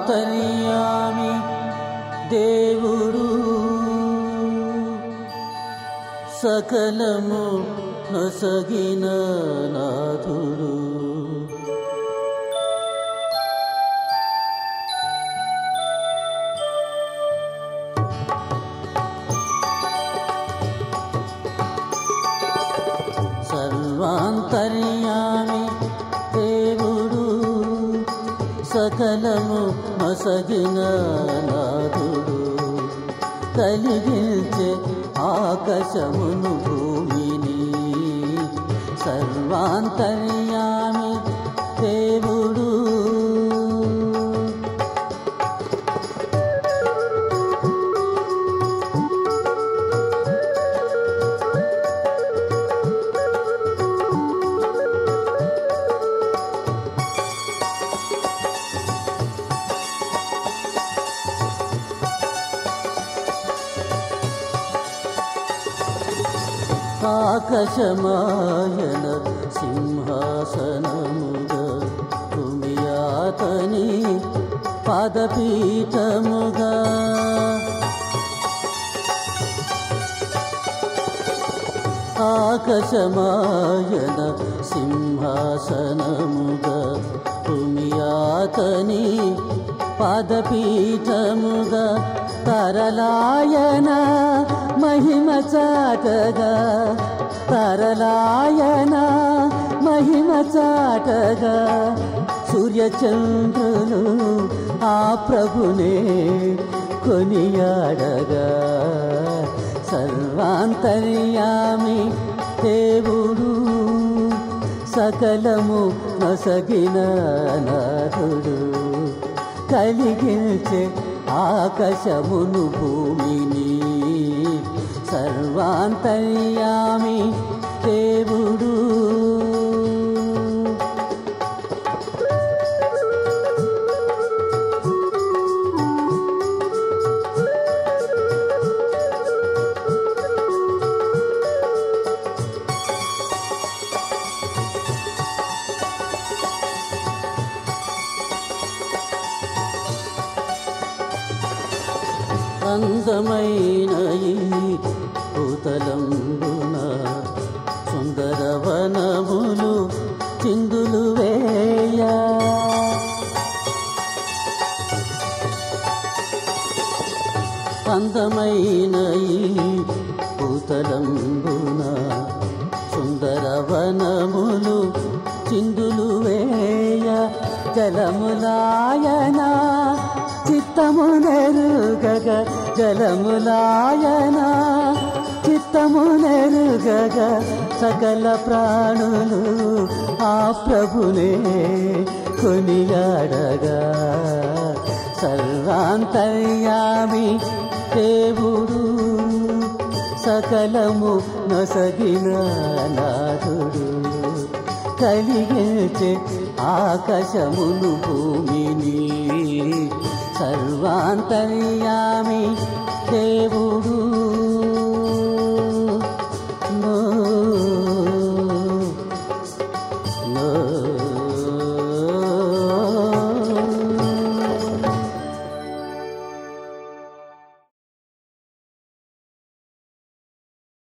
సర్వాంతర్యామి దేవుడు సకలము నొసగిన నాథుడు సర్వాంతర్యామి దేవుడు సకలము నొసగిన నాథుడు కలిగించే ఆకాశమును భూమిని సర్వాంతర్యామి దేవుడు ఆకాశమాయన సింహాసనముగా భూమి అతని పాదపీఠముగా ఆకాశమాయన సింహాసనముగా భూమి అతని పాదపీఠముగా తరలాయన మహిమ చాటగా తరలాయన మహిమ చాటగా సూర్యచంద్రులు ఆ ప్రభునే కొనియాడగా సర్వాంతర్యామి దేవుడు సకలము నొసగిన నాథుడు కలిగించే ఆకాశమును భూమిని సర్వాంతర్యామి దేవుడు అందమైన ఈ భూతలంబున సుందరవనములు చిందులు వేయ అందమైన ఈ భూతలంబున సుందరవనములు చిందులు వేయ జలములాయన చిత్తము నెరుగగ జలములాయన చిత్తము నెరుగగ సకల ప్రాణులు ఆ ప్రభునే కొనియాడగా సర్వాంతర్యామి దేవుడు సకలము నొసగిన నాథుడు కలిగించే ఆకాశమును భూమిని సర్వాంతర్యామి దేవుడు